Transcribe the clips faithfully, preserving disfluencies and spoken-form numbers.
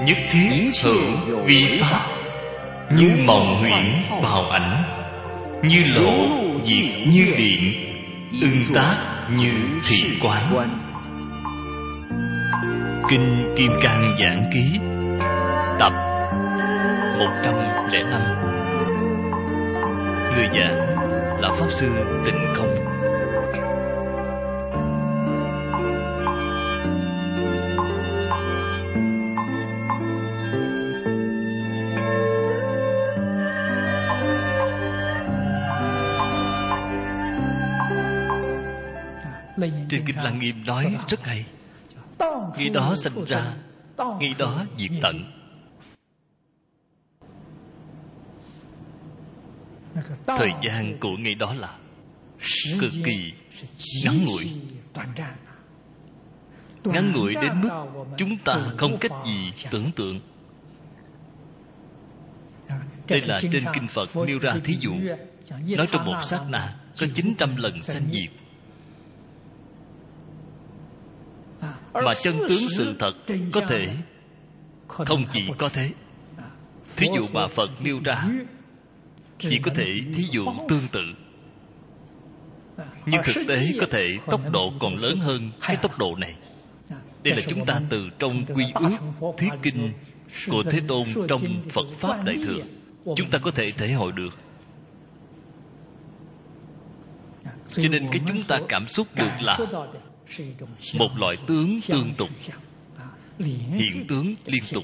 nhất thiết hữu vi pháp, như mộng huyễn bào ảnh, như lộ diệt như điện, ưng tác như thị quán. Kinh Kim Cang Giảng Ký, tập một trăm lẻ năm. Người giảng là Pháp Sư Tịnh Không. Trên Kinh Lăng Nghiêm nói rất hay. Ngày đó sinh ra, ngày đó diệt tận. Thời gian của ngày đó là cực kỳ ngắn ngủi, ngắn ngủi đến mức chúng ta không cách gì tưởng tượng. Đây là trên Kinh Phật nêu ra thí dụ, nói trong một sát na có chín trăm lần sanh diệt. Mà chân tướng sự thật có thể không chỉ có thế. Thí dụ mà Phật nêu ra chỉ có thể thí dụ tương tự, nhưng thực tế có thể tốc độ còn lớn hơn cái tốc độ này. Đây là chúng ta từ trong Quy Ước Thuyết Kinh của Thế Tôn trong Phật Pháp Đại Thừa chúng ta có thể thể hội được. Cho nên cái chúng ta cảm xúc được là một loại tướng tương tục, hiện tướng liên tục.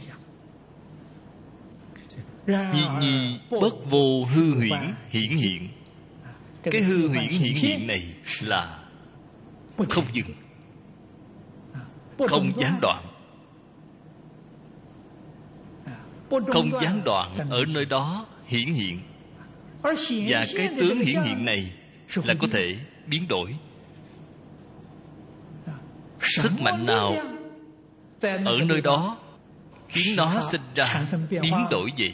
Nhi nhi bất vô hư huyễn hiển hiện. Cái hư huyễn hiển hiện này là không dừng, không gián đoạn. Không gián đoạn ở nơi đó hiển hiện. Và cái tướng hiển hiện này là có thể biến đổi. Sức mạnh nào ở nơi đó khiến nó sinh ra biến đổi gì?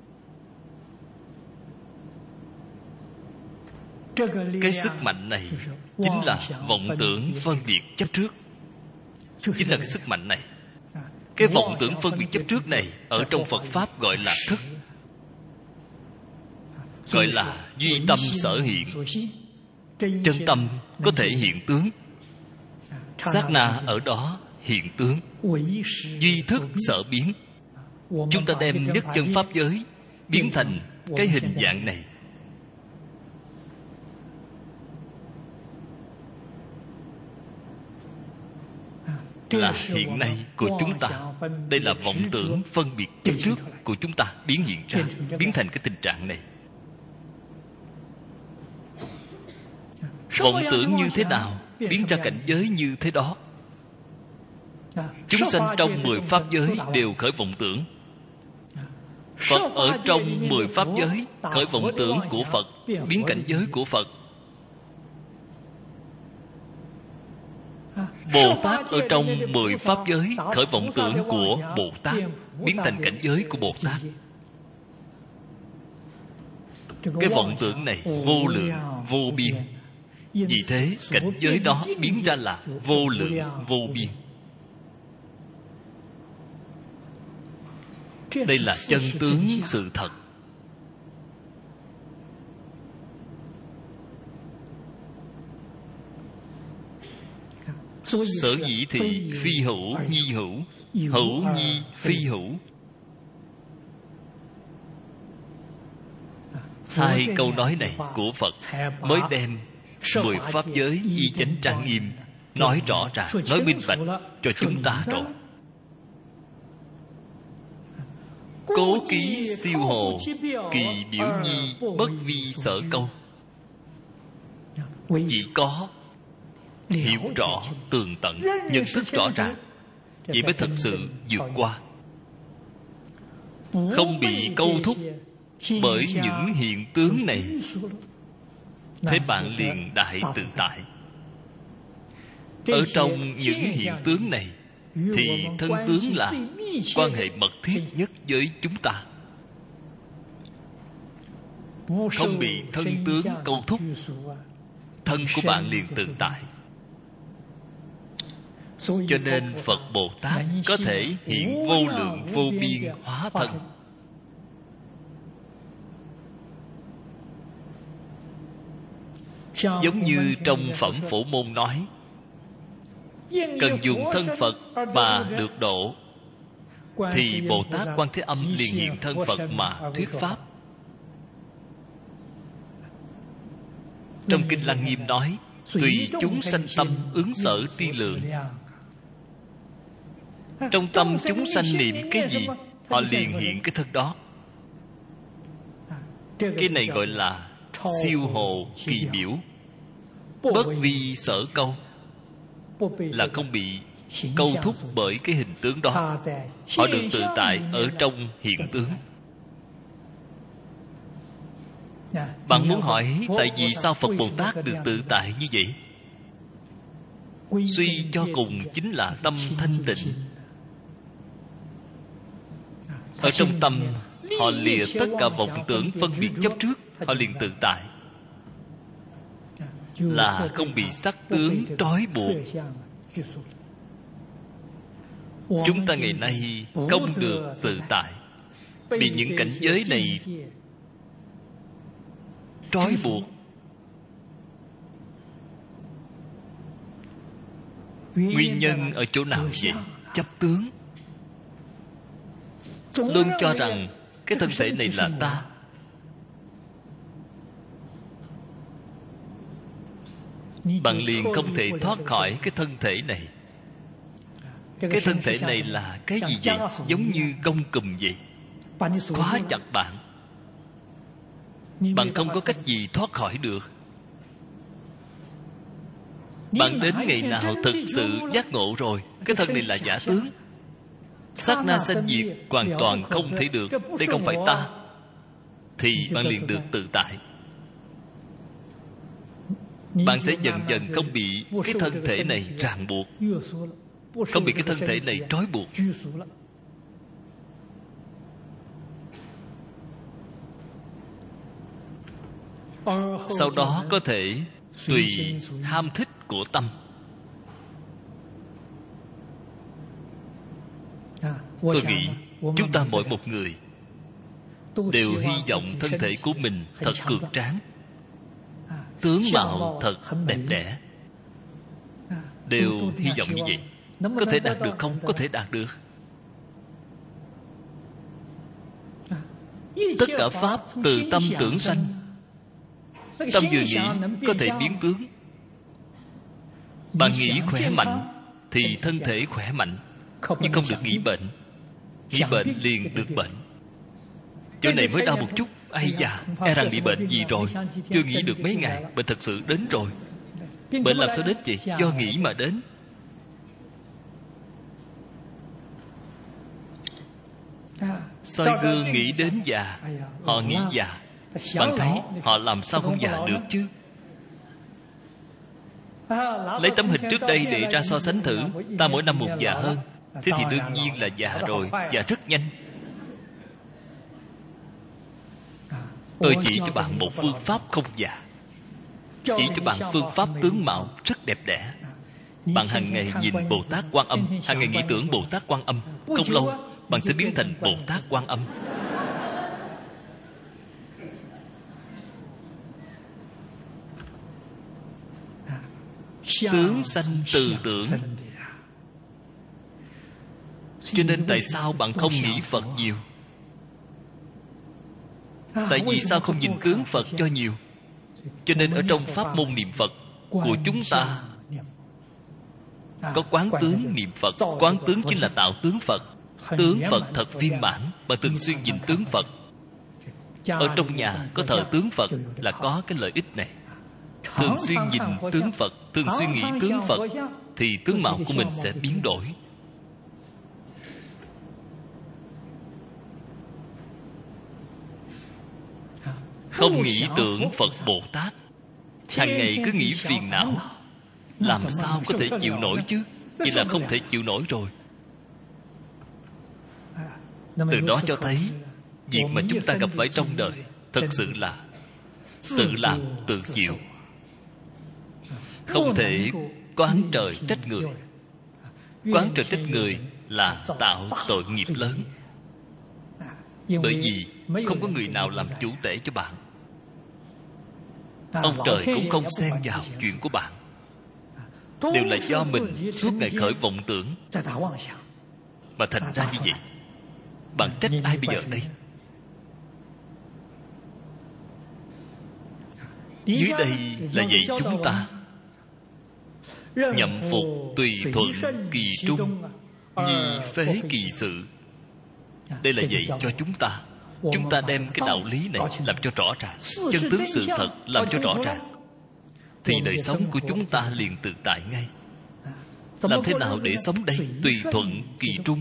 Cái sức mạnh này chính là vọng tưởng phân biệt chấp trước. Chính là cái sức mạnh này. Cái vọng tưởng phân biệt chấp trước này ở trong Phật Pháp gọi là thức, gọi là duy tâm sở hiện. Chân tâm có thể hiện tướng, sát na ở đó hiện tướng. Duy thức sở biến. Chúng ta đem nhất chân pháp giới biến thành cái hình dạng này. Là hiện nay của chúng ta. Đây là vọng tưởng phân biệt chấp trước của chúng ta biến hiện ra, biến thành cái tình trạng này. Vọng tưởng như thế nào biến ra cảnh giới như thế đó. Chúng sanh trong mười pháp giới đều khởi vọng tưởng. Phật ở trong mười pháp giới khởi vọng tưởng của Phật, biến cảnh giới của Phật. Bồ Tát ở trong mười pháp giới khởi vọng tưởng của Bồ Tát, biến thành cảnh giới của Bồ Tát. Cái vọng tưởng này vô lượng, vô biên. Vì thế cảnh giới đó biến ra là vô lượng, vô biên. Đây là chân tướng sự thật. Sở dĩ thì phi hữu nhi hữu, hữu nhi phi hữu. Hai câu nói này của Phật mới đem mười pháp giới y chánh trang nghiêm nói rõ ràng, nói minh bạch cho chúng ta rồi. Cố ký siêu hồ, kỳ biểu nhi bất vi sở câu. Chỉ có hiểu rõ tường tận, nhận thức rõ ràng, vậy mới thật sự vượt qua, không bị câu thúc bởi những hiện tướng này. Thế bạn liền đại tự tại. Ở trong những hiện tướng này thì thân tướng là quan hệ mật thiết nhất với chúng ta, không bị thân tướng câu thúc. Thân của bạn liền tự tại. Cho nên Phật Bồ Tát có thể hiện vô lượng vô biên hóa thân. Giống như trong Phẩm Phổ Môn nói, cần dùng thân Phật mà được độ, thì Bồ Tát Quan Thế Âm liền hiện thân Phật mà thuyết pháp. Trong Kinh Lăng Nghiêm nói, tùy chúng sanh tâm ứng sở tri lượng. Trong tâm chúng sanh niệm cái gì, họ liền hiện cái thân đó. Cái này gọi là siêu hồ kỳ biểu. Bất vi sở câu, là không bị câu thúc bởi cái hình tướng đó. Họ được tự tại ở trong hiện tướng. Bạn muốn hỏi tại vì sao Phật Bồ Tát được tự tại như vậy? Suy cho cùng chính là tâm thanh tịnh. Ở trong tâm họ lìa tất cả vọng tưởng phân biệt chấp trước, họ liền tự tại, là không bị sắc tướng trói buộc. Chúng ta ngày nay không được tự tại, bị những cảnh giới này trói buộc. Nguyên nhân ở chỗ nào vậy? Chấp tướng. Luôn cho rằng cái thân thể này là ta. Bạn liền không thể thoát khỏi cái thân thể này. Cái thân thể này là cái gì vậy? Giống như gông cùm vậy, khóa chặt bạn. Bạn không có cách gì thoát khỏi được. Bạn đến ngày nào thực sự giác ngộ rồi, cái thân này là giả tướng, sát na sanh diệt, hoàn toàn không thể được, đây không phải ta, thì bạn liền được tự tại. Bạn sẽ dần dần không bị cái thân thể này ràng buộc, không bị cái thân thể này trói buộc. Sau đó có thể tùy ham thích của tâm. Tôi nghĩ chúng ta mỗi một người đều hy vọng thân thể của mình thật cường tráng, tướng mạo thật đẹp đẽ. Đều hy vọng như vậy. Có thể đạt được không? Có thể đạt được. Tất cả pháp từ tâm tưởng sanh. Tâm vừa nghĩ có thể biến tướng. Bạn nghĩ khỏe mạnh thì thân thể khỏe mạnh, nhưng không được nghĩ bệnh. Nghĩ bệnh liền được bệnh. Chỗ này mới đau một chút, ai da, e rằng bị bệnh gì rồi. Chưa nghĩ được mấy ngày, bệnh thật sự đến rồi. Bệnh làm sao đến vậy? Do nghĩ mà đến. Soi gương nghĩ đến già, họ nghĩ già. Bạn thấy họ làm sao không già được chứ? Lấy tấm hình trước đây để ra so sánh thử. Ta mỗi năm một già hơn, thế thì đương nhiên là già rồi, già rất nhanh. Tôi chỉ cho bạn một phương pháp không già, chỉ cho bạn phương pháp tướng mạo rất đẹp đẽ. Bạn hàng ngày nhìn Bồ Tát Quan Âm, hàng ngày nghĩ tưởng Bồ Tát Quan Âm, không lâu bạn sẽ biến thành Bồ Tát Quan Âm. Tướng sanh từ tưởng. Cho nên tại sao bạn không nghĩ Phật nhiều? Tại vì sao không nhìn tướng Phật cho nhiều? Cho nên ở trong pháp môn niệm Phật của chúng ta có quán tướng niệm Phật. Quán tướng chính là tạo tướng Phật. Tướng Phật thật viên mãn. Bạn thường xuyên nhìn tướng Phật. Ở trong nhà có thờ tướng Phật là có cái lợi ích này. Thường xuyên nhìn tướng Phật, thường xuyên nghĩ tướng Phật, thì tướng mạo của mình sẽ biến đổi. Không nghĩ tưởng Phật Bồ Tát, hàng ngày cứ nghĩ phiền não, làm sao có thể chịu nổi chứ? Vậy là không thể chịu nổi rồi. Từ đó cho thấy việc mà chúng ta gặp phải trong đời thật sự là tự làm tự chịu. Không thể oán trời trách người. Oán trần trách người là tạo tội nghiệp lớn. Bởi vì không có người nào làm chủ tể cho bạn. Ông trời cũng không xen vào chuyện của bạn. Đều là do mình suốt ngày khởi vọng tưởng mà thành ra như vậy. Bạn trách ai bây giờ đây? Dưới đây là dạy chúng ta nhậm phục tùy thuận kỳ trung, nhi phế kỳ sự. Đây là dạy cho chúng ta. Chúng ta đem cái đạo lý này làm cho rõ ràng, chân tướng sự thật làm cho rõ ràng, thì đời sống của chúng ta liền tự tại ngay. Làm thế nào để sống đây? Tùy thuận kỳ trung.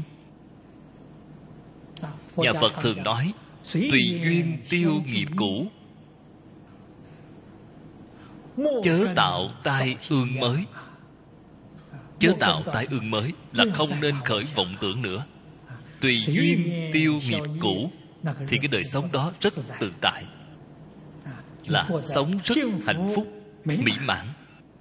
Nhà Phật thường nói tùy duyên tiêu nghiệp cũ, chớ tạo tai ương mới. Chớ tạo tai ương mới là không nên khởi vọng tưởng nữa. Tùy duyên tiêu nghiệp cũ thì cái đời sống đó rất tự tại, là sống rất hạnh phúc, mỹ mãn.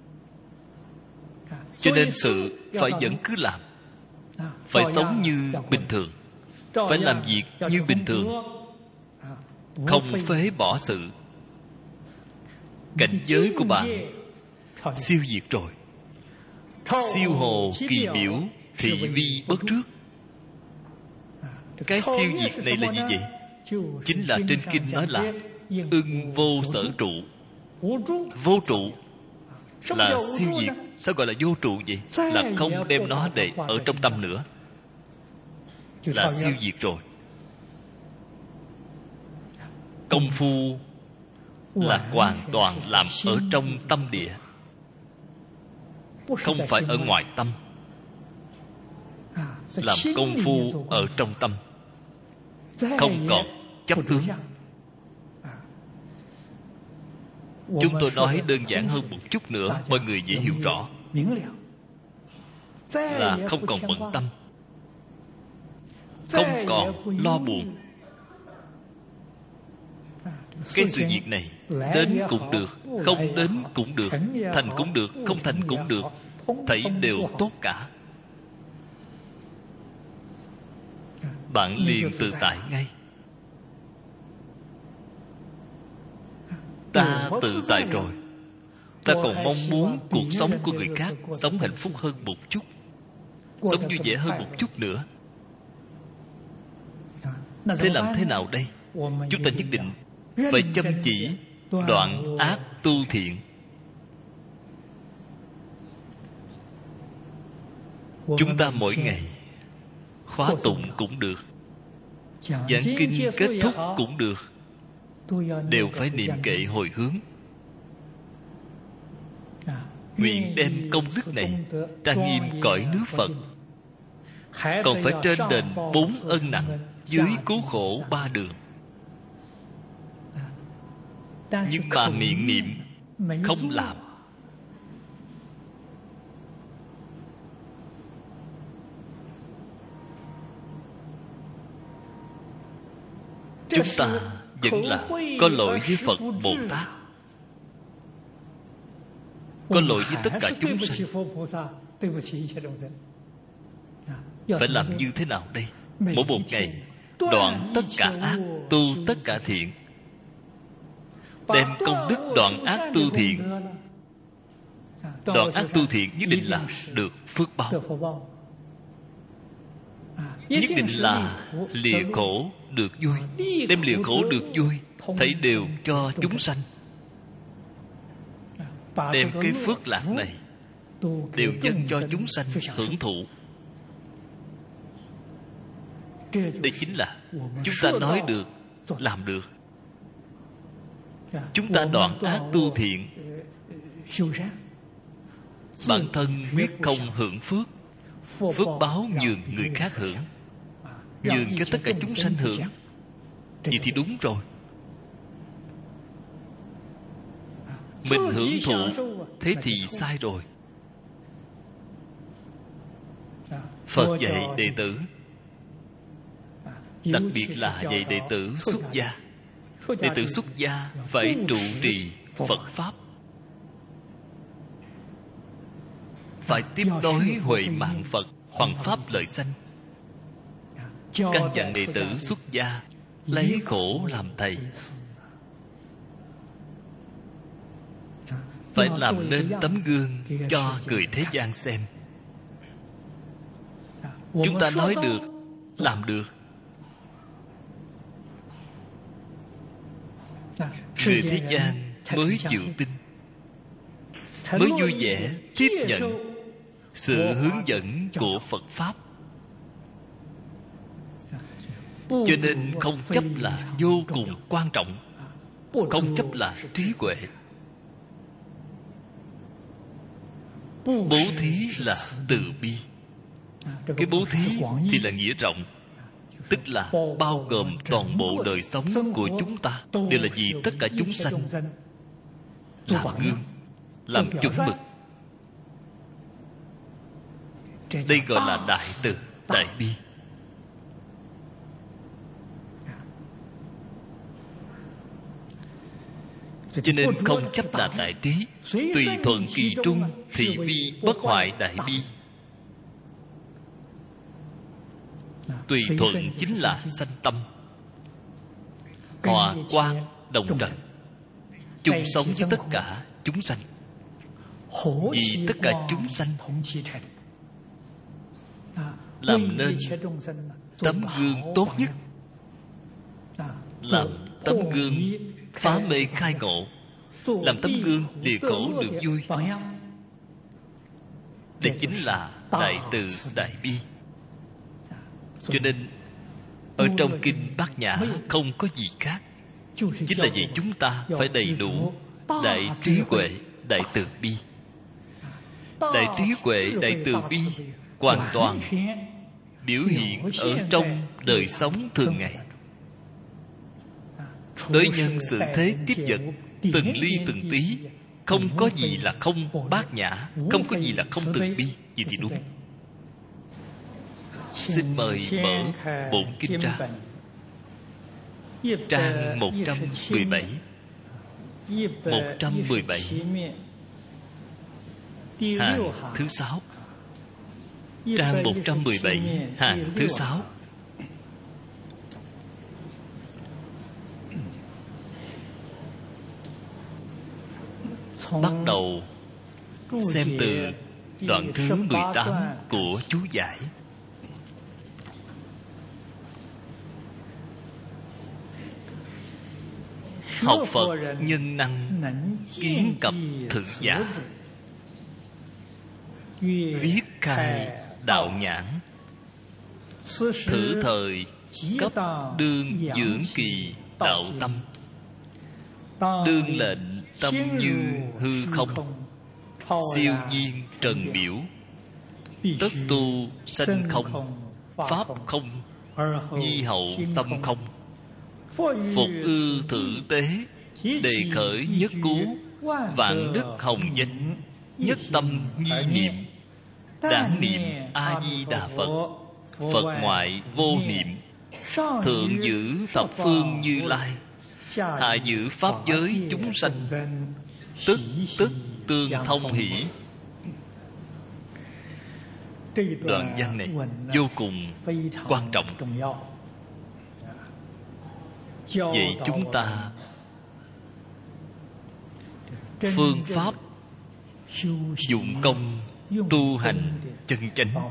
Cho nên sự phải vẫn cứ làm, phải sống như bình thường, phải làm việc như bình thường, không phế bỏ sự. Cảnh giới của bạn siêu diệt rồi. Siêu hồ kỳ biểu, thị vi bất trước. Cái siêu diệt này là gì vậy? Chính là trên kinh nói là ưng vô sở trụ. Vô trụ là siêu diệt. Sao gọi là vô trụ vậy? Là không đem nó để ở trong tâm nữa, là siêu diệt rồi. Công phu là hoàn toàn làm ở trong tâm địa, không phải ở ngoài tâm. Làm công phu ở trong tâm, không còn chấp tướng. Chúng tôi nói đơn giản hơn một chút nữa, mọi người dễ hiểu rõ, là không còn bận tâm, không còn lo buồn. Cái sự việc này đến cũng được, không đến cũng được, thành cũng được, không thành cũng được, thảy đều tốt cả. Bạn liền tự tại ngay. Ta tự tại rồi, ta còn mong muốn cuộc sống của người khác sống hạnh phúc hơn một chút, sống vui vẻ hơn một chút nữa. Thế làm thế nào đây? Chúng ta nhất định phải chăm chỉ đoạn ác tu thiện. Chúng ta mỗi ngày khóa tụng cũng được, giảng kinh kết thúc cũng được, đều phải niệm kệ hồi hướng, nguyện đem công đức này trang nghiêm cõi nước Phật. Còn phải trên đền bốn ân nặng, dưới cứu khổ ba đường. Nhưng mà miệng niệm không làm. Chúng ta vẫn là có lỗi với Phật Bồ Tát, có lỗi với tất cả chúng sanh. Phải làm như thế nào đây? Mỗi một ngày đoạn tất cả ác, tu tất cả thiện. Đem công đức đoạn ác tu thiện. Đoạn ác tu thiện nhất định là được phước báo, nhất định là lìa khổ được vui. Đem lìa khổ được vui thấy đều cho chúng sanh. Đem cái phước lạc này đều dâng cho chúng sanh hưởng thụ. Đây chính là chúng ta nói được, làm được. Chúng ta đoạn ác tu thiện, bản thân quyết không hưởng phước. Phước báo nhường người khác hưởng, nhường cho tất cả chúng sanh hưởng. Vậy thì đúng rồi. Mình hưởng thụ, thế thì sai rồi. Phật dạy đệ tử, đặc biệt là dạy đệ tử xuất gia. Đệ tử xuất gia phải trụ trì Phật Pháp, phải tiếp nối huệ mạng Phật, hoằng pháp lợi sanh. Căn dặn đệ tử xuất gia lấy khổ làm thầy, phải làm nên tấm gương cho người thế gian xem. Chúng ta nói được, làm được, người thế gian mới chịu tin, mới vui vẻ tiếp nhận sự hướng dẫn của Phật Pháp. Cho nên không chấp là vô cùng quan trọng, không chấp là trí huệ. Bố thí là từ bi. Cái bố thí thì là nghĩa rộng, tức là bao gồm toàn bộ đời sống của chúng ta, đều là vì tất cả chúng sanh làm gương, làm chuẩn mực. Đây gọi là đại từ, đại bi. Cho nên không chấp là đại trí, tùy thuận kỳ trung, thì bi bất hoại đại bi. Tùy thuận chính là sanh tâm, hòa quang đồng trần, chung sống với tất cả chúng sanh, vì tất cả chúng sanh làm nên tấm gương tốt nhất, làm tấm gương phá mê khai ngộ, làm tấm gương địa khổ được vui. Đây chính là đại từ đại bi. Cho nên ở trong kinh Bát Nhã không có gì khác, chính là vì chúng ta phải đầy đủ đại trí huệ, đại từ bi. Đại trí huệ, đại từ bi hoàn toàn biểu hiện ở trong đời sống thường ngày. Đối nhân sự thế tiếp vật, từng ly từng tí, không có gì là không bát nhã, không có gì là không từ bi. Vậy thì đúng. Xin mời mở bổn kinh ra, trang một trăm mười bảy. một trăm mười bảy hàng thứ sáu. Trang một trăm mười bảy hàng thứ sáu. Bắt đầu xem từ đoạn thứ mười tám của chú giải. Học Phật nhân năng kiến cập thượng giả, viết khai đạo nhãn, thử thời cấp đương dưỡng kỳ đạo tâm, đương lệnh tâm như hư không, siêu nhiên trần biểu, tất tu sanh không, pháp không, nhi hậu tâm không, phục ư thử tế, đề khởi nhất cứu, vạn đức hồng danh, nhất tâm nhi niệm, đản niệm A Di Đà Phật, Phật ngoại vô niệm, thượng giữ thập phương Như Lai, hạ giữ pháp giới chúng sanh, tức tức tương thông hỷ. Đoạn văn này vô cùng quan trọng. Vậy chúng ta phương pháp dụng công tu hành chân chánh,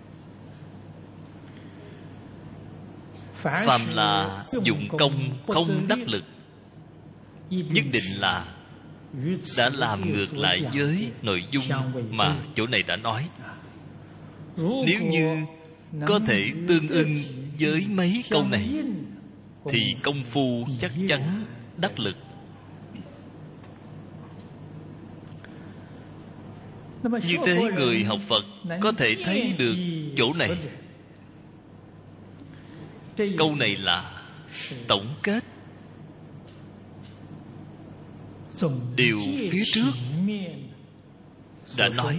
phàm là dụng công không đắc lực, nhất định là đã làm ngược lại với nội dung mà chỗ này đã nói. Nếu như có thể tương ưng với mấy câu này thì công phu chắc chắn đắc lực. Như thế người học Phật có thể thấy được chỗ này. Câu này là tổng kết điều phía trước đã nói.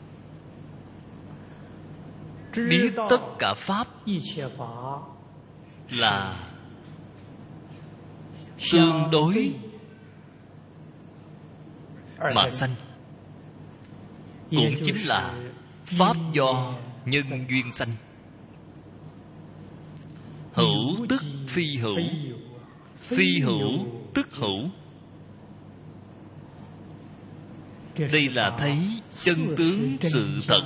Biết tất cả pháp là tương đối mà sanh, cũng chính là pháp do nhân duyên sanh. Hữu tức phi hữu, phi hữu tức hữu. Đây là thấy chân tướng sự thật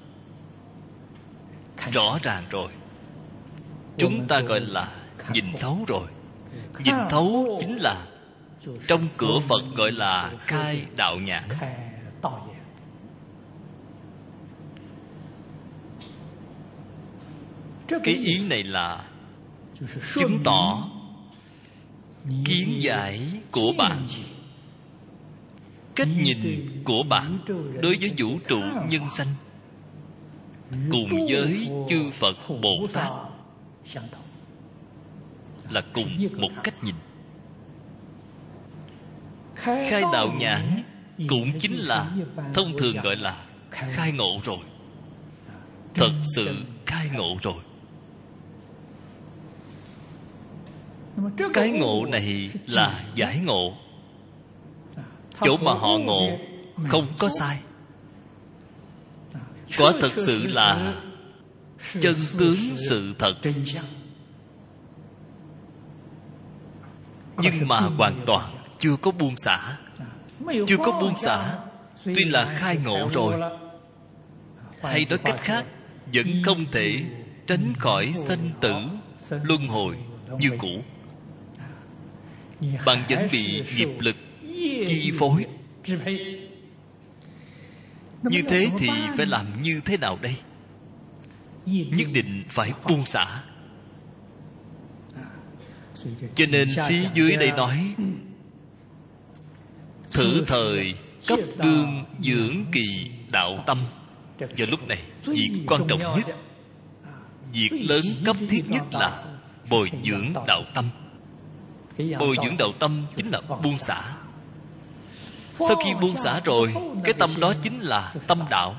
rõ ràng rồi. Chúng ta gọi là nhìn thấu rồi. Nhìn thấu chính là trong cửa Phật gọi là khai đạo nhãn. Cái ý này là chứng tỏ kiến giải của bạn, cách nhìn của bạn đối với vũ trụ nhân sanh cùng với chư Phật Bồ Tát là cùng một cách nhìn. Khai đạo nhãn cũng chính là thông thường gọi là khai ngộ rồi. Thật sự khai ngộ rồi. Cái ngộ này là giải ngộ. Chỗ mà họ ngộ không có sai. Quả thật sự là chân tướng sự thật. Nhưng mà hoàn toàn chưa có buông xả. Chưa có buông xả. Tuy là khai ngộ rồi, hay nói cách khác, vẫn không thể tránh khỏi sanh tử luân hồi như cũ. Bạn vẫn bị nghiệp lực chi phối. Như thế thì phải làm như thế nào đây? Nhất định phải buông xả. Cho nên phía dưới đây nói: thử thời cấp đương dưỡng kỳ đạo tâm. Vào lúc này, việc quan trọng nhất, việc lớn cấp thiết nhất là bồi dưỡng đạo tâm. Bồi dưỡng đạo tâm chính là buông xả. Sau khi buông xả rồi, cái tâm đó chính là tâm đạo.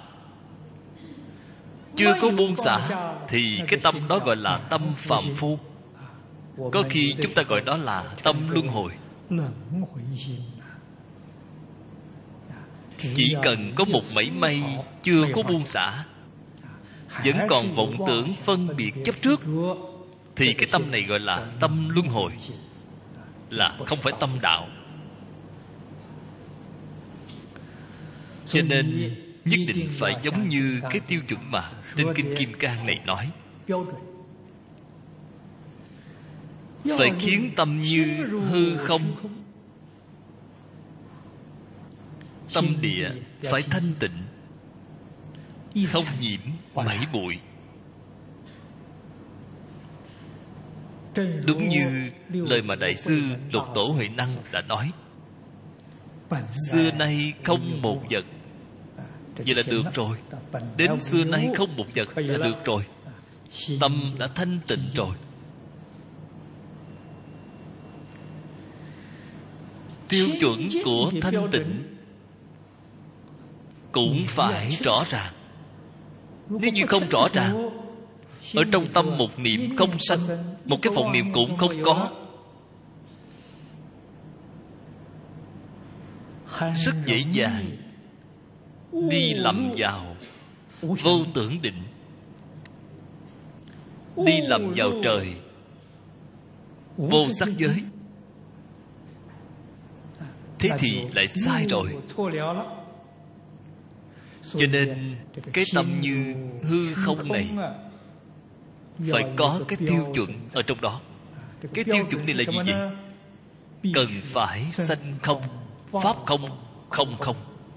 Chưa có buông xả thì cái tâm đó gọi là tâm phàm phu. Có khi chúng ta gọi đó là tâm luân hồi. Chỉ cần có một mảy may chưa có buông xả, vẫn còn vọng tưởng phân biệt chấp trước, thì cái tâm này gọi là tâm luân hồi, là không phải tâm đạo. Cho nên nhất định phải giống như cái tiêu chuẩn mà trên Kinh Kim Cang này nói. Phải khiến tâm như hư không. Tâm địa phải thanh tịnh, không nhiễm mảy bụi. Đúng như lời mà Đại sư Lục Tổ Huệ Năng đã nói: xưa nay không một vật. Vậy là được rồi. Đến xưa nay không một vật là được rồi. Tâm đã thanh tịnh rồi. Tiêu chuẩn của thanh tịnh cũng phải rõ ràng. Nếu như không rõ ràng, ở trong tâm một niệm không sanh, một cái vọng niệm cũng không có, rất dễ dàng đi lầm vào vô tưởng định, đi lầm vào trời vô sắc giới. Thế thì lại sai rồi. Cho nên cái tâm như hư không này phải có cái tiêu chuẩn ở trong đó. Cái tiêu chuẩn này là gì vậy? Cần phải sanh không, pháp không, không không.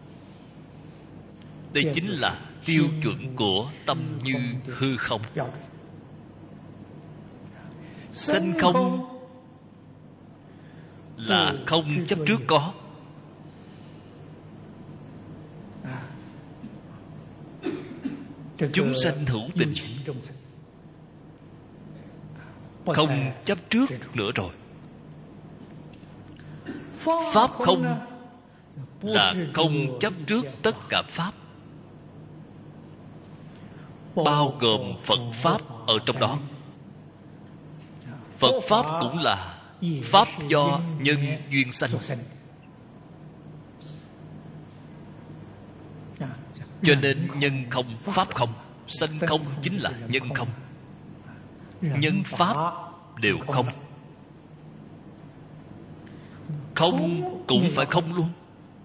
Đây chính là tiêu chuẩn của tâm như hư không. Sanh không là không chấp trước có. Chúng sanh hữu tình, không chấp trước nữa rồi. Pháp không là không chấp trước tất cả pháp, bao gồm Phật Pháp ở trong đó. Phật Pháp cũng là Pháp do nhân duyên sanh. Cho nên nhân không, Pháp không. Sanh không chính là nhân không. Nhân pháp đều không. Không cũng phải không luôn.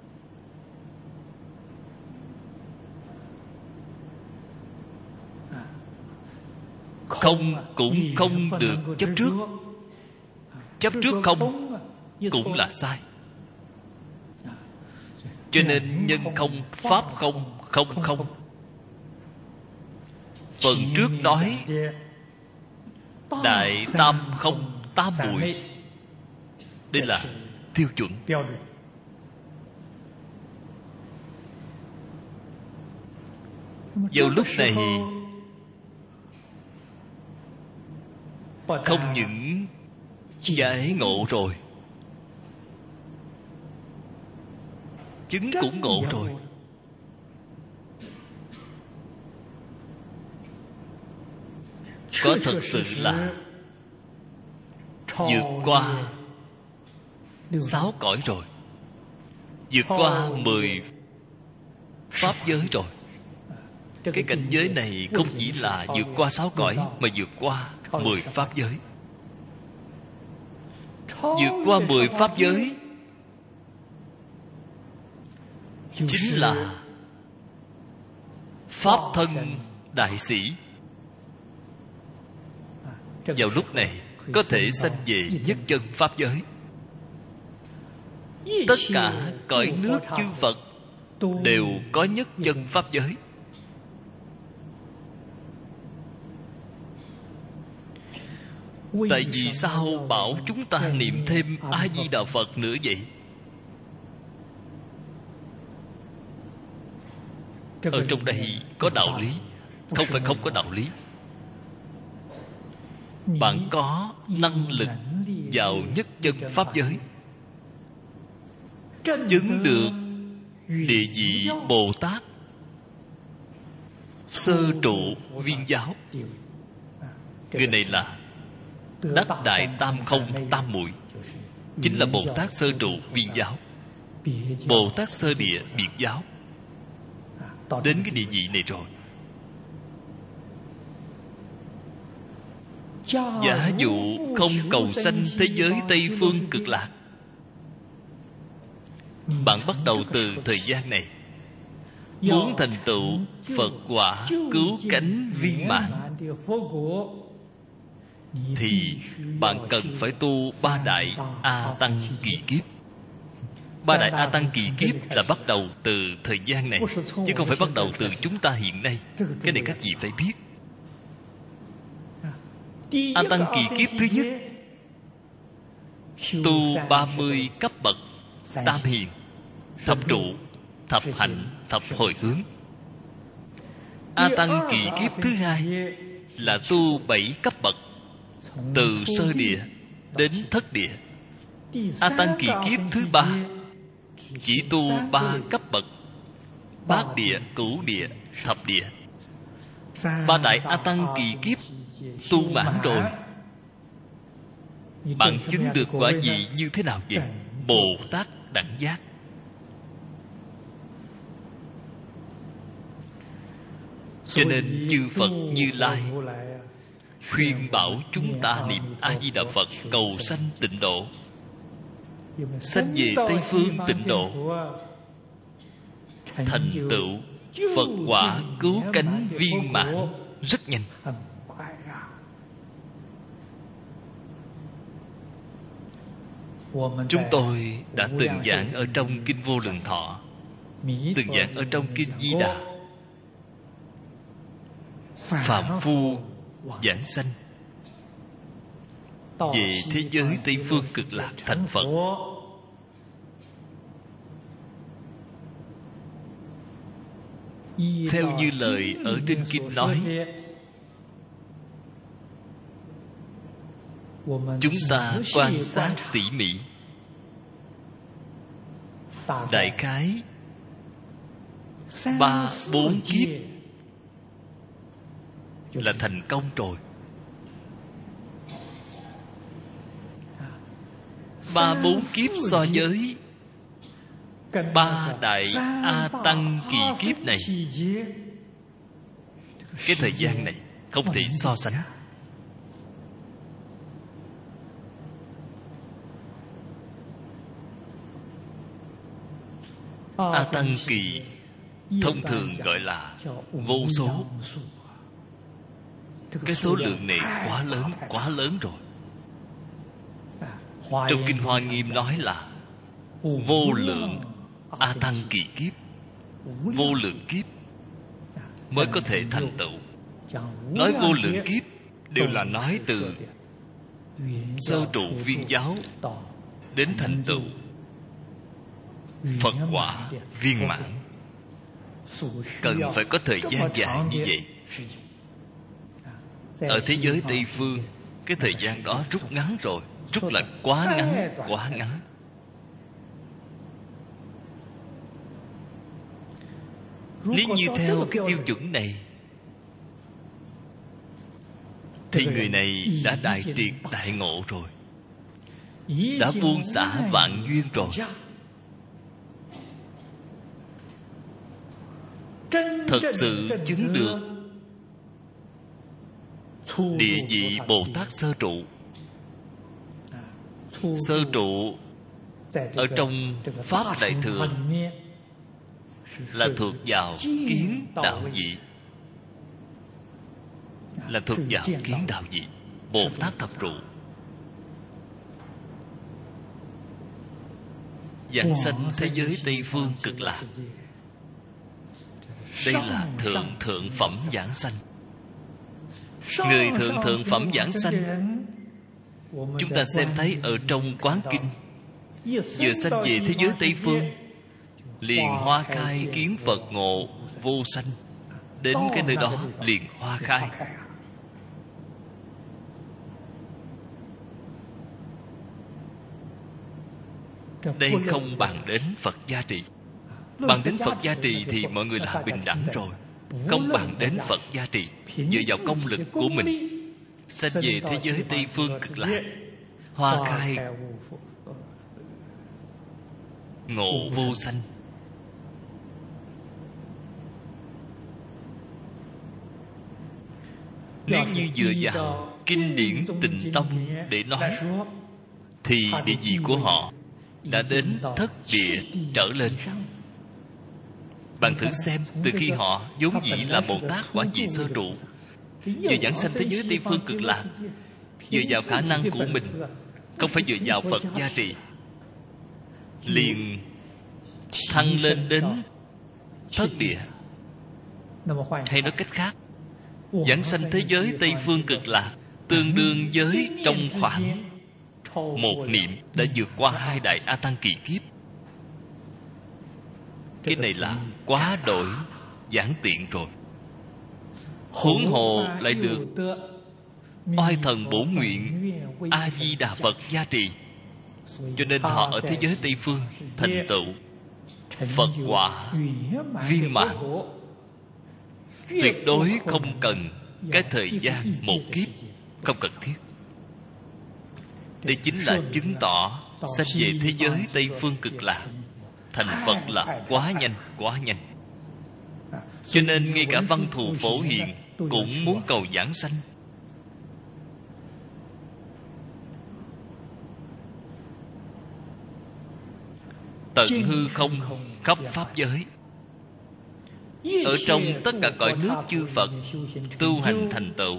Không cũng không được chấp trước. Chấp trước không cũng là sai. Cho nên nhân không, pháp không, không không. Phần trước nói đại tam không tám muội, đây là tiêu chuẩn. Vào lúc này không những giải ngộ rồi, chứng cũng ngộ rồi. Có thật sự là vượt qua sáu cõi rồi, vượt qua mười pháp giới rồi. Cái cảnh giới này không chỉ là vượt qua sáu cõi, mà vượt qua mười pháp giới. Vượt qua mười pháp giới chính là pháp thân đại sĩ. Vào lúc này có thể sanh về nhất chân pháp giới. Tất cả cõi nước chư Phật đều có nhất chân pháp giới. Tại vì sao bảo chúng ta niệm thêm A-di-đà Phật nữa vậy? Ở trong đây có đạo lý, không phải không có đạo lý. Bạn có năng lực vào nhất chân pháp giới, chứng được địa vị Bồ Tát sơ trụ viên giáo. Người này là đắc đại tam không tam muội, chính là Bồ Tát sơ trụ viên giáo, Bồ Tát sơ địa biệt giáo. Đến cái địa vị này rồi, giả dụ không cầu sanh thế giới Tây Phương Cực Lạc, bạn bắt đầu từ thời gian này, muốn thành tựu Phật quả cứu cánh viên mãn, thì bạn cần phải tu ba đại A Tăng kỳ kiếp. Ba đại A Tăng kỳ kiếp là bắt đầu từ thời gian này, chứ không phải bắt đầu từ chúng ta hiện nay. Cái này các vị phải biết. A Tăng kỳ kiếp thứ nhất, tu ba mươi cấp bậc tam hiền, thập trụ, thập hạnh, thập hồi hướng. A Tăng kỳ kiếp thứ hai là tu bảy cấp bậc, từ sơ địa đến thất địa. A Tăng kỳ kiếp thứ ba chỉ tu ba cấp bậc, bát địa, cửu địa, thập địa. Ba đại A Tăng kỳ kiếp tu mãn rồi, bạn chứng được quả vị như thế nào vậy? Bồ Tát đẳng giác. Cho nên chư Phật Như Lai khuyên bảo chúng ta niệm A-di-đà Phật cầu sanh tịnh độ, sanh về Tây Phương tịnh độ, thành tựu Phật quả cứu cánh viên mãn rất nhanh. Chúng tôi đã từng giảng ở trong Kinh Vô Lượng Thọ, từng giảng ở trong Kinh Di Đà. Phạm phu giảng sanh về thế giới Tây Phương Cực Lạc thành Phật. Theo như lời ở trên Kinh nói, chúng ta quan sát tỉ mỉ, đại khái ba bốn kiếp là thành công rồi. Ba bốn kiếp so với ba đại A Tăng kỳ kiếp này Cái thời gian này không thể so sánh. A Tăng kỳ thông thường gọi là vô số. Cái số lượng này quá lớn, quá lớn rồi. Trong Kinh Hoa Nghiêm nói là vô lượng A Tăng kỳ kiếp, vô lượng kiếp mới có thể thành tựu. Nói vô lượng kiếp đều là nói từ sơ trụ viên giáo đến thành tựu Phật quả viên mãn, cần phải có thời gian dài như vậy. Ở thế giới Tây Phương, cái thời gian đó rút ngắn rồi, rút là quá ngắn, quá ngắn. Nếu như theo cái tiêu chuẩn này thì người này đã đại triệt đại ngộ rồi, đã buông xả vạn duyên rồi. Thật sự chứng được địa vị Bồ Tát sơ trụ. Sơ trụ ở trong Pháp Đại Thừa là thuộc vào kiến đạo vị, là thuộc vào kiến đạo vị Bồ Tát thập trụ. Giảng sanh thế giới Tây Phương Cực Lạc, đây là thượng thượng phẩm giảng sanh. Người thượng thượng phẩm giảng sanh, chúng ta xem thấy ở trong Quán Kinh, vừa sanh về thế giới Tây Phương liền hoa khai kiến Phật ngộ vô sanh. Đến cái nơi đó liền hoa khai. Đây không bằng đến Phật gia trì. Bằng đến Phật gia trì thì mọi người là bình đẳng rồi. Không bằng đến Phật gia trì, dựa vào công lực của mình sanh về thế giới Tây Phương Cực Lạc, hoa khai ngộ vô sanh. Nếu như dựa vào kinh điển Tịnh Tông để nói thì địa vị của họ đã đến thất địa trở lên. Bạn thử xem, từ khi họ vốn dĩ là Bồ Tát quả vị sơ trụ, vừa giảng sanh thế giới Tây Phương Cực Lạc, dựa vào khả năng của mình, không phải dựa vào Phật gia trì, liền thăng lên đến thất địa. Hay nói cách khác, giảng sanh thế giới Tây Phương Cực Lạc tương đương với trong khoảng một niệm đã vượt qua hai đại A Tăng kỳ kiếp. Cái này là quá đổi giản tiện rồi. Huống hồ lại được oai thần bổ nguyện A Di Đà Phật gia trì, cho nên họ ở thế giới Tây Phương thành tựu Phật quả viên mãn, tuyệt đối không cần cái thời gian một kiếp, không cần thiết. Đây chính là chứng tỏ sanh về thế giới Tây Phương Cực Lạc thành Phật là quá nhanh, quá nhanh. Cho nên ngay cả Văn Thù Phổ Hiền cũng muốn cầu giảng sanh. Tận hư không khắp pháp giới, ở trong tất cả cõi nước chư Phật tu hành thành tựu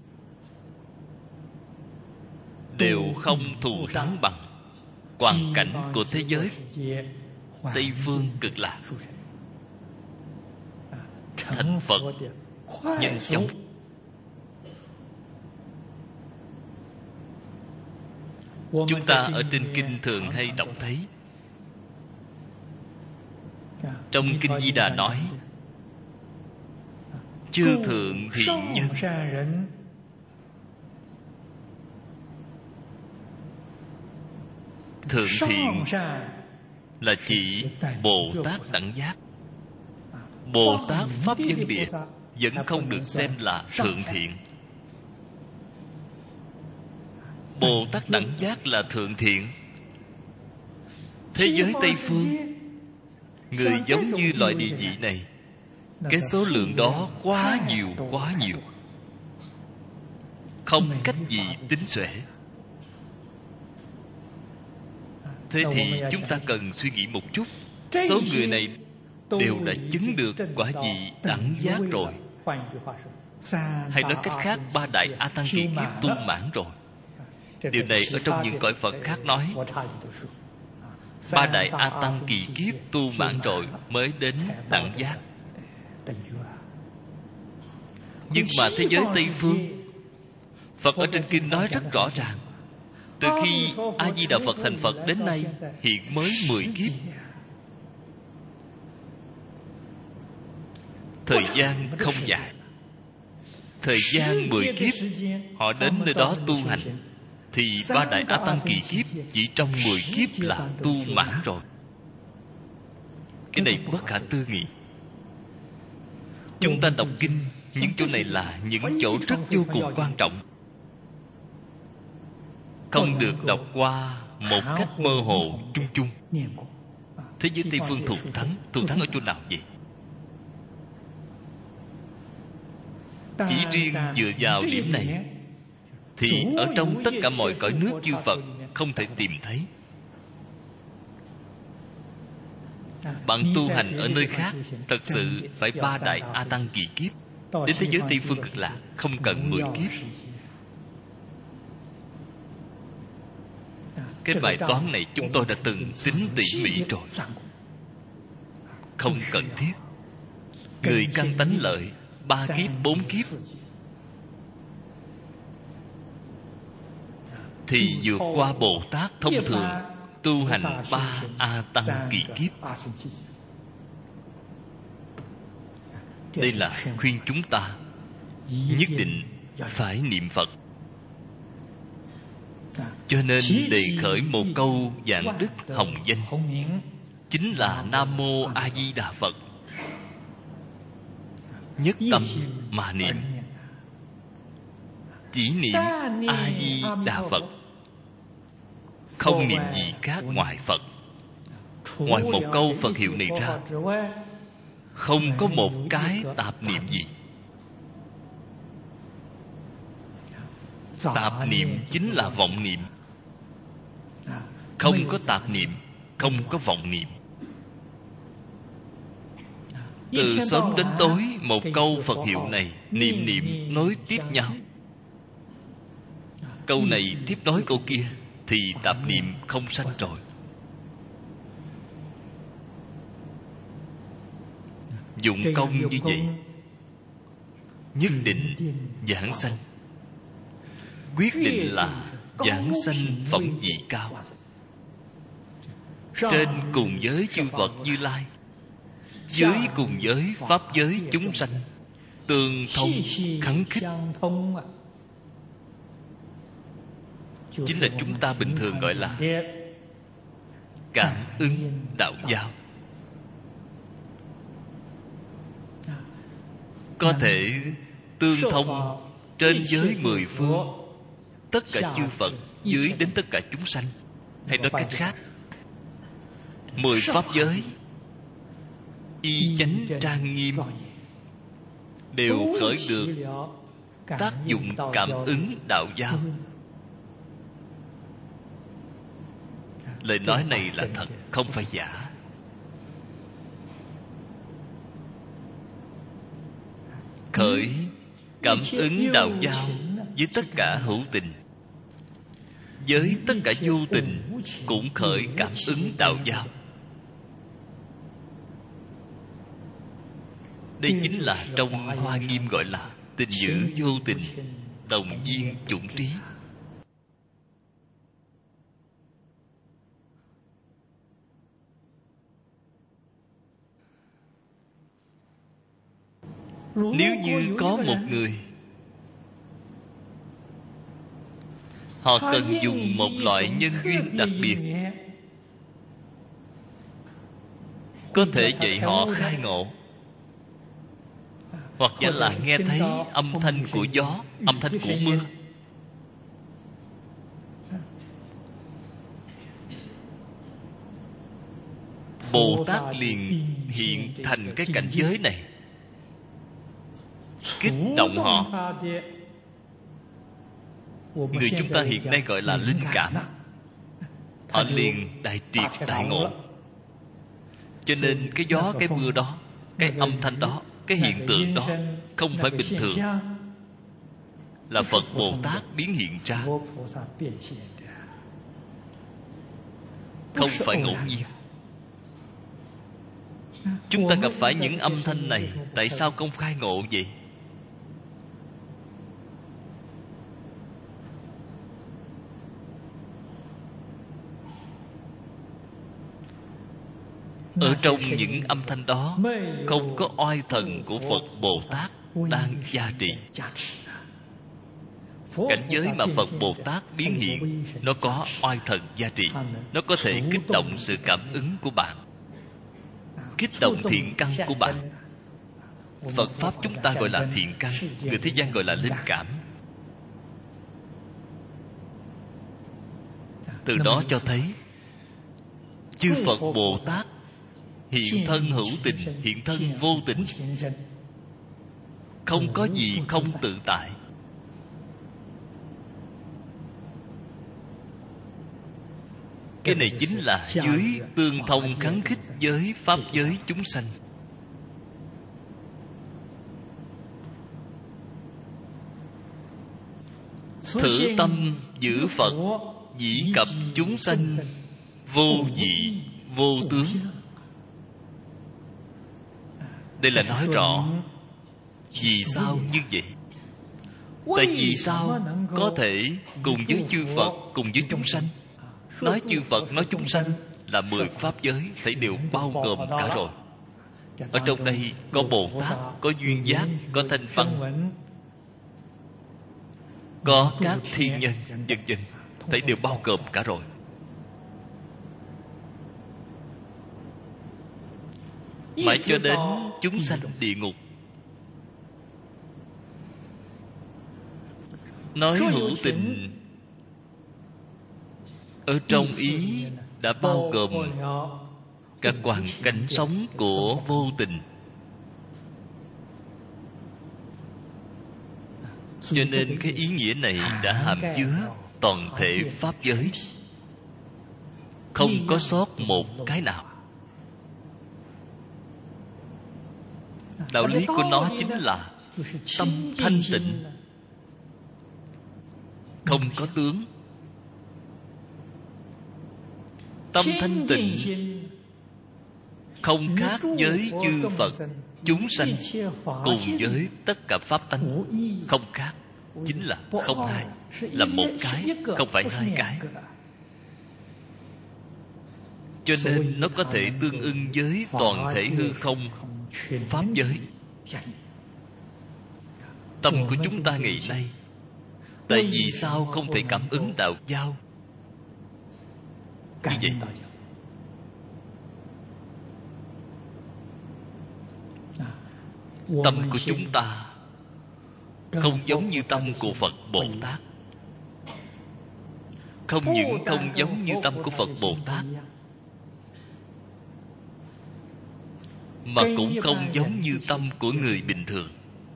đều không thù thắng bằng hoàn cảnh của thế giới Tây Phương Cực Lạc. Thành Phật nhanh chóng. Chúng ta ở trên kinh thường hay đọc thấy, trong Kinh Di Đà nói, chư thượng thiện nhân. Thượng thiện là chỉ Bồ Tát đẳng giác. Bồ Tát Pháp Dân Địa vẫn không được xem là thượng thiện. Bồ Tát đẳng giác là thượng thiện. Thế giới Tây Phương, người giống như loại địa vị này Cái số lượng đó quá nhiều, quá nhiều, không cách gì tính xuể. Thế thì chúng ta cần suy nghĩ một chút. Số người này đều đã chứng được quả vị đẳng giác rồi. Hay nói cách khác, ba đại A Tăng kỳ kiếp tu mãn rồi. Điều này ở trong những cõi Phật khác nói ba đại A Tăng kỳ kiếp tu mãn rồi mới đến đẳng giác. Nhưng mà thế giới Tây Phương, Phật ở trên kinh nói rất rõ ràng, từ khi A Di Đà Phật thành Phật đến nay hiện mới mười kiếp. Thời gian không dài. Thời gian mười kiếp, họ đến nơi đó tu hành, thì ba đại A Tăng kỳ kiếp chỉ trong mười kiếp là tu mãn rồi. Cái này bất khả tư nghị. Chúng ta đọc kinh, những chỗ này là những chỗ rất vô cùng quan trọng, không được đọc qua một cách mơ hồ chung chung. Thế giới Tây Phương thù thắng, thù thắng ở chỗ nào vậy? Chỉ riêng dựa vào điểm này thì ở trong tất cả mọi cõi nước chư Phật không thể tìm thấy. Bạn tu hành ở nơi khác thật sự phải ba đại A Tăng kỳ kiếp. Đến thế giới Tây Phương Cực Lạc không cần mười kiếp. Cái bài toán này chúng tôi đã từng tính tỉ mỉ rồi, không cần thiết. Người căn tánh lợi, ba kiếp, bốn kiếp thì vượt qua Bồ Tát thông thường tu hành ba A Tăng kỳ kiếp. Đây là khuyên chúng ta nhất định phải niệm Phật. Cho nên đề khởi một câu vạn đức hồng danh, chính là Nam Mô A Di Đà Phật. Nhất tâm mà niệm, chỉ niệm A Di Đà Phật, không niệm gì khác ngoài Phật. Ngoài một câu Phật hiệu này ra, không có một cái tạp niệm gì. Tạp niệm chính là vọng niệm. Không có tạp niệm, không có vọng niệm. Từ sớm đến tối, một câu Phật hiệu này niệm niệm nối tiếp nhau. Câu này tiếp nối câu kia thì tạp niệm không sanh rồi. Dụng công như vậy nhất định giảng sanh. Quyết định là giảng sanh phẩm vị cao, trên cùng giới chư Phật Như Lai, dưới cùng giới pháp giới chúng sanh, tương thông khắng khích. Chính là chúng ta bình thường gọi là cảm ứng đạo giao. Có thể tương thông trên giới mười phương, tất cả chư Phật, dưới đến tất cả chúng sanh. Hay nói cách khác, mười pháp giới y chánh trang nghiêm đều khởi được tác dụng cảm ứng đạo giao. Lời nói này là thật, không phải giả. Khởi cảm ứng đạo giao với tất cả hữu tình, với tất cả vô tình cũng khởi cảm ứng đạo giao. Đây chính là trong Hoa Nghiêm gọi là tình dữ vô tình, đồng viên chủng trí. Nếu như có một người, họ cần dùng một loại nhân duyên đặc biệt, có thể dạy họ khai ngộ, hoặc giả là nghe thấy âm thanh của gió, âm thanh của mưa. Bồ Tát liền hiện thành cái cảnh giới này, kích động họ. Người chúng ta hiện nay gọi là linh cảm. Họ liền đại triệt đại ngộ. Cho nên cái gió, cái mưa đó, cái âm thanh đó, cái hiện tượng đó không phải bình thường, là Phật Bồ Tát biến hiện ra, không phải ngẫu nhiên. Chúng ta gặp phải những âm thanh này, tại sao không khai ngộ vậy? Ở trong những âm thanh đó không có oai thần của Phật Bồ Tát đang gia trì. Cảnh giới mà Phật Bồ Tát biến hiện, nó có oai thần gia trì, nó có thể kích động sự cảm ứng của bạn, kích động thiện căn của bạn. Phật Pháp chúng ta gọi là thiện căn, người thế gian gọi là linh cảm. Từ đó cho thấy chư Phật Bồ Tát hiện thân hữu tình, hiện thân vô tình, không có gì không tự tại. Cái này chính là dưới tương thông kháng khích với pháp giới chúng sanh. Thử tâm giữ Phật, dĩ cập chúng sanh, vô dị vô tướng. Đây là nói rõ vì sao như vậy. Tại vì sao có thể cùng với chư Phật, cùng với chúng sanh. Nói chư Phật, nói chúng sanh là mười pháp giới, phải đều bao gồm cả rồi. Ở trong đây có Bồ Tát, có duyên giác, có thanh văn, có các thiên nhân, vân vân, phải đều bao gồm cả rồi. Mãi cho đến chúng sanh địa ngục. Nói hữu tình ở trong ý đã bao gồm cả hoàn cảnh sống của vô tình. Cho nên cái ý nghĩa này đã hàm chứa toàn thể pháp giới, không có sót một cái nào. Đạo lý của nó chính là tâm thanh tịnh, không có tướng. Tâm thanh tịnh không khác với chư Phật chúng sanh, cùng với tất cả pháp tánh không khác, chính là không hai, là một cái, không phải hai cái. Cho nên nó có thể tương ưng với toàn thể hư không pháp giới. Tâm của chúng ta ngày nay, tại vì sao không thể cảm ứng đạo giao như vậy? Tâm của chúng ta không giống như tâm của Phật Bồ Tát. Không những không giống như tâm của Phật Bồ Tát, mà cũng không giống như tâm của người bình thường.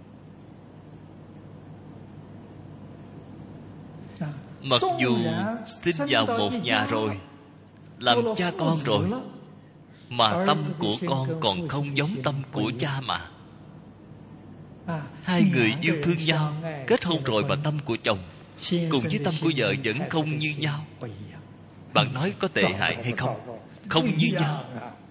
Mặc dù sinh vào một nhà rồi, làm cha con rồi, mà tâm của con còn không giống tâm của cha mà. Hai người yêu thương nhau, kết hôn rồi mà tâm của chồng cùng với tâm của vợ vẫn không như nhau. Bạn nói có tệ hại hay không? Không như nhau.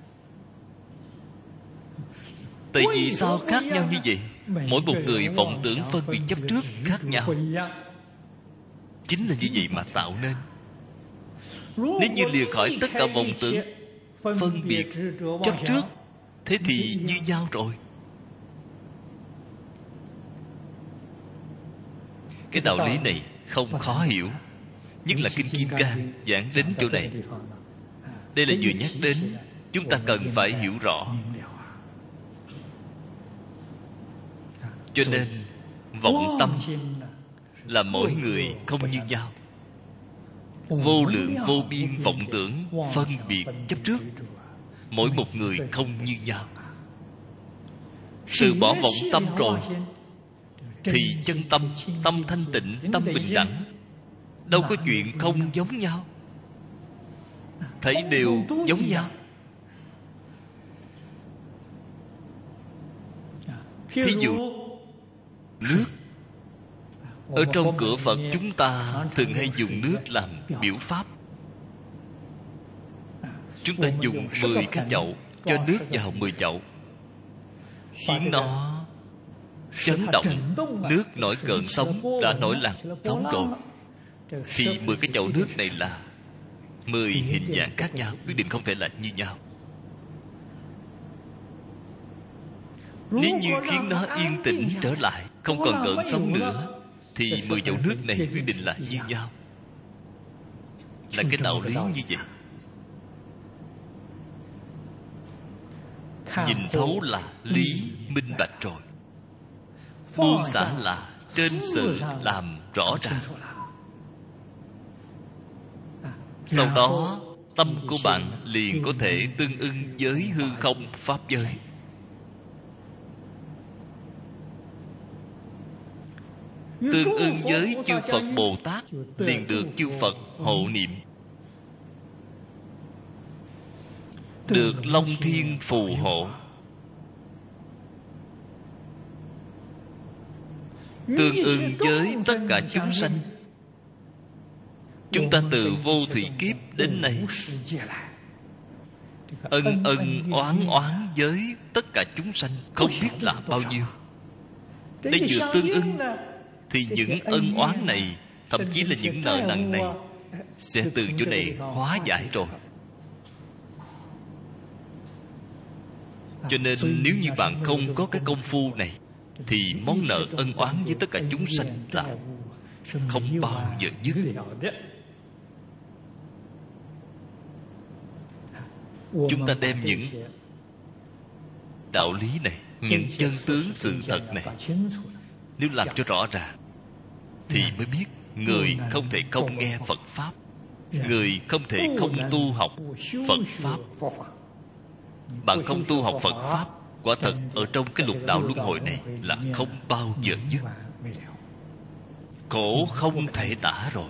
Tại vì sao khác nhau như vậy? Mỗi một người vọng tưởng phân biệt chấp trước khác nhau. Chính là như vậy mà tạo nên. Nếu như lìa khỏi tất cả vọng tưởng phân biệt chấp trước, thế thì như nhau rồi. Cái đạo lý này không khó hiểu, nhất là Kinh Kim Cang giảng đến chỗ này. Đây là vừa nhắc đến, chúng ta cần phải hiểu rõ. Cho nên vọng tâm là mỗi người không như nhau. Vô lượng vô biên vọng tưởng phân biệt chấp trước, mỗi một người không như nhau. Từ bỏ vọng tâm rồi, thì chân tâm, tâm thanh tịnh, tâm bình đẳng, đâu có chuyện không giống nhau, thấy đều giống nhau. Thí dụ nước, ở trong cửa Phật chúng ta thường hay dùng nước làm biểu pháp. Chúng ta dùng mười cái chậu, cho nước vào mười chậu, khiến nó chấn động, nước nổi cơn sóng, đã nổi làn sóng rồi, thì mười cái chậu nước này là mười hình dạng khác nhau, quyết định không thể là như nhau. Nếu như khiến nó yên tĩnh trở lại, không còn gợn sóng nữa, thì mười chậu nước này quyết định là như nhau. Là cái đạo lý như vậy. Nhìn thấu là lý minh bạch rồi. Buông xả là trên sự làm rõ ràng. Sau đó tâm của bạn liền có thể tương ưng với hư không pháp giới. Tương ưng với chư Phật Bồ Tát, liền được chư Phật hộ niệm, được Long Thiên phù hộ. Tương ưng với tất cả chúng sanh. Chúng ta từ vô thủy kiếp đến nay, ân ân oán oán với tất cả chúng sanh không biết là bao nhiêu. Đây vừa tương ưng, thì những ân oán này, thậm chí là những nợ nần này, sẽ từ chỗ này hóa giải rồi. Cho nên nếu như bạn không có cái công phu này, thì món nợ ân oán với tất cả chúng sanh là không bao giờ dứt. Chúng ta đem những đạo lý này, những chân tướng sự thật này, nếu làm cho rõ ràng, thì mới biết người không thể không nghe Phật Pháp, người không thể không tu học Phật Pháp. Bạn không tu học Phật Pháp, quả thật ở trong cái lục đạo luân hồi này là không bao giờ dứt, khổ không thể tả rồi.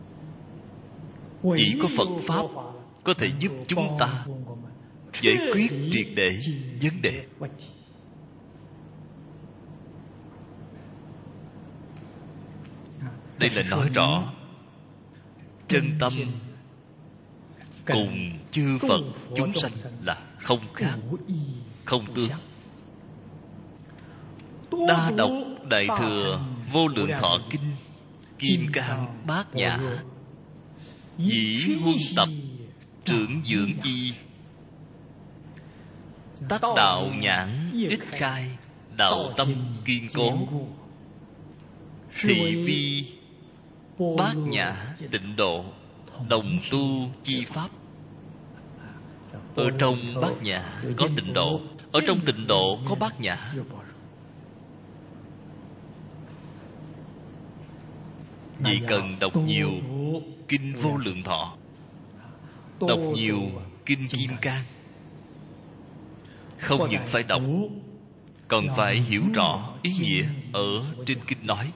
Chỉ có Phật Pháp có thể giúp chúng ta giải quyết triệt để vấn đề. Đây là nói rõ chân tâm cùng chư Phật chúng sanh là không khác, không tương. Đa độc Đại Thừa Vô Lượng Thọ Kinh, Kim Cang Bát Nhã, dĩ huân tập trưởng dưỡng chi, tác đạo nhãn ích khai, đạo tâm kiên cố, thị vi Bát Nhã tịnh độ, đồng tu chi pháp. Ở trong Bát Nhã có tịnh độ, ở trong tịnh độ có Bát Nhã. Vì cần đọc nhiều kinh Vô Lượng Thọ, đọc nhiều kinh Kim Cang, không những phải đọc, còn phải hiểu rõ ý nghĩa ở trên kinh nói.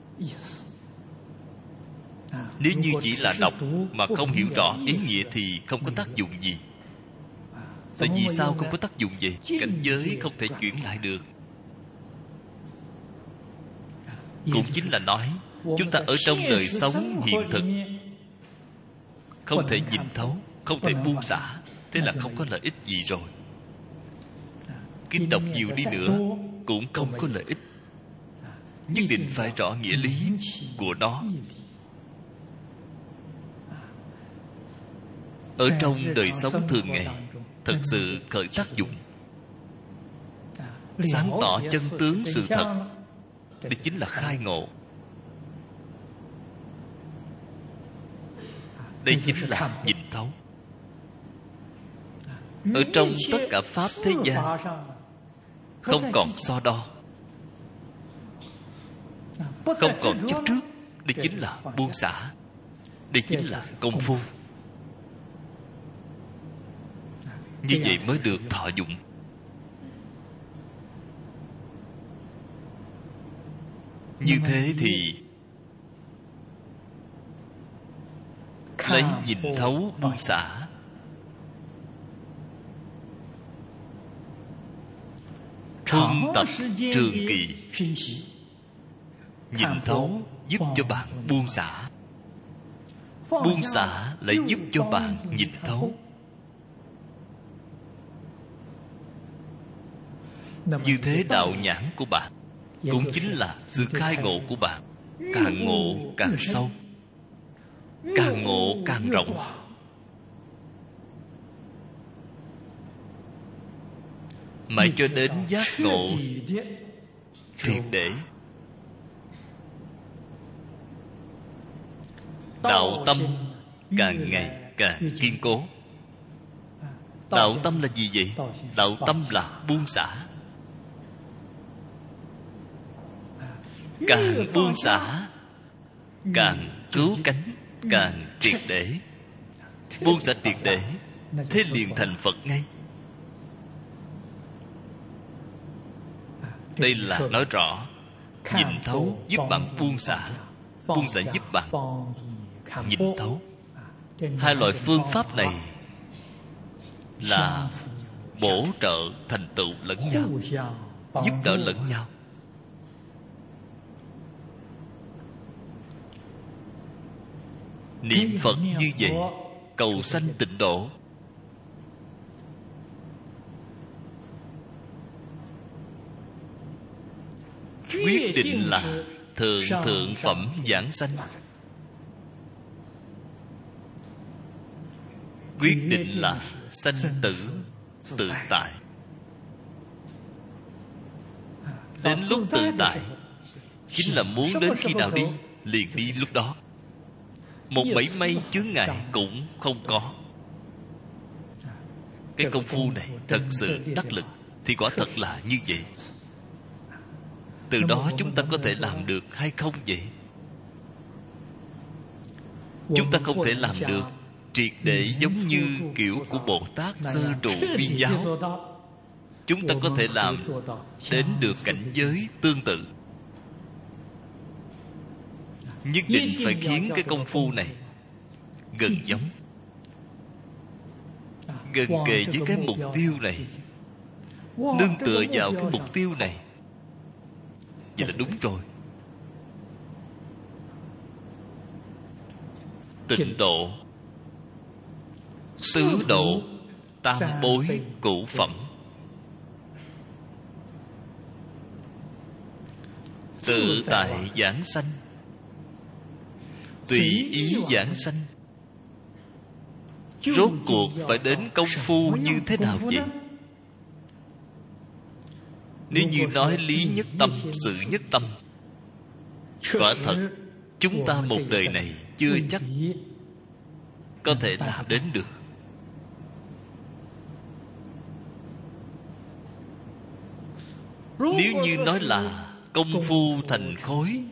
Nếu như chỉ là đọc mà không hiểu rõ ý nghĩa thì không có tác dụng gì. Tại vì sao không có tác dụng gì? Cảnh giới không thể chuyển lại được. Cũng chính là nói chúng ta ở trong đời sống hiện thực không thể nhìn thấu, không thể buông xả, thế là không có lợi ích gì rồi. Kinh đọc nhiều đi nữa cũng không có lợi ích. Nhất định phải rõ nghĩa lý của nó. Ở trong đời sống thường ngày thật sự khởi tác dụng, sáng tỏ chân tướng sự thật. Đây chính là khai ngộ. Đây chính là nhìn thấu. Ở trong tất cả pháp thế gian không còn so đo, không còn chấp trước. Đây chính là buông xả. Đây chính là công phu. Như vậy mới được thọ dụng. Như thế thì lấy nhìn thấu buông xả, huân tập trường kỳ. Nhìn thấu giúp cho bạn buông xả, buông xả lại giúp cho bạn nhìn thấu. Như thế đạo nhãn của bạn cũng chính là sự khai ngộ của bạn càng ngộ càng sâu, càng ngộ càng rộng. Mãi cho đến giác ngộ triệt để. Đạo tâm càng ngày càng kiên cố. Đạo tâm là gì vậy? Đạo tâm là buông xả. Càng buông xả, càng cứu cánh, càng triệt để. Buông xả triệt để, thế liền thành Phật ngay. Đây là nói rõ nhìn thấu giúp bạn buông xả, buông xả giúp bạn nhìn thấu. Hai loại phương pháp này là bổ trợ thành tựu lẫn nhau, giúp đỡ lẫn nhau. Niệm Phật như vậy, cầu sanh tịnh độ. Quyết định là thượng thượng phẩm giảng sanh. Quyết định là sanh tử tự tại. Đến lúc tự tại, chính là muốn đến khi nào đi liền đi lúc đó. Một mảy may chướng ngại cũng không có. Cái công phu này thật sự đắc lực thì quả thật là như vậy. Từ đó chúng ta có thể làm được hay không vậy? Chúng ta không thể làm được triệt để giống như kiểu của Bồ Tát sơ trụ viên giáo. Chúng ta có thể làm đến được cảnh giới tương tự. Nhất định phải khiến cái công phu này gần giống, gần kề với cái mục tiêu này, nương tựa vào cái mục tiêu này. Vậy là đúng rồi. Tịnh độ, tứ độ, tam bối cửu phẩm. Tự tại giảng sanh, tùy ý giảng sanh. Rốt cuộc phải đến công phu như thế nào vậy? Nếu như nói lý nhất tâm, sự nhất tâm, quả thật chúng ta một đời này chưa chắc có thể làm đến được. Nếu như nói là công phu thành khối,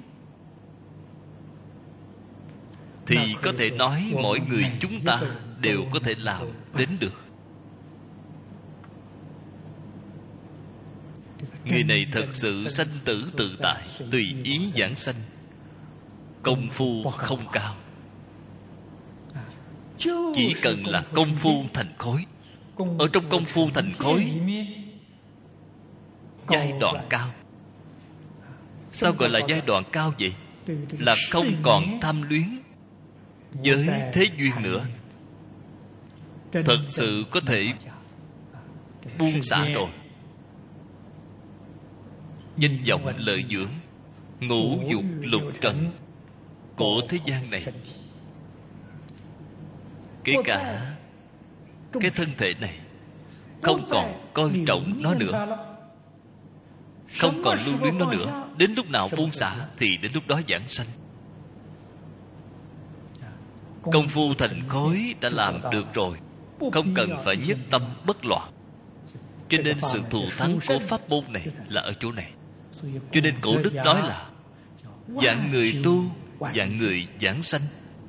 thì có thể nói mỗi người chúng ta đều có thể làm đến được. Người này thật sự sanh tử tự tại, tùy ý giảng sanh. Công phu không cao, chỉ cần là công phu thành khối. Ở trong công phu thành khối, giai đoạn cao. Sao gọi là giai đoạn cao vậy? Là không còn tham luyến với thế duyên nữa, thật sự có thể buông xả rồi. Danh vọng lợi dưỡng, ngũ dục lục trần của thế gian này, kể cả cái thân thể này, không còn coi trọng nó nữa, không còn lưu luyến nó nữa. Đến lúc nào buông xả thì đến lúc đó giảng sanh. Công phu thành khối đã làm được rồi, không cần phải nhất tâm bất loạn. Cho nên sự thù thắng của pháp môn này là ở chỗ này. Cho nên cổ đức nói là dạng người tu, dạng người giảng sanh.